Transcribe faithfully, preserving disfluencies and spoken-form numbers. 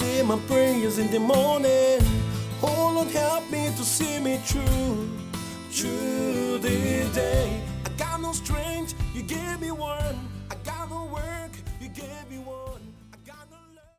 say my prayers in the morning. Oh Lord, help me to see me through, through the day. I got no strength, you gave me one. I got no work, you gave me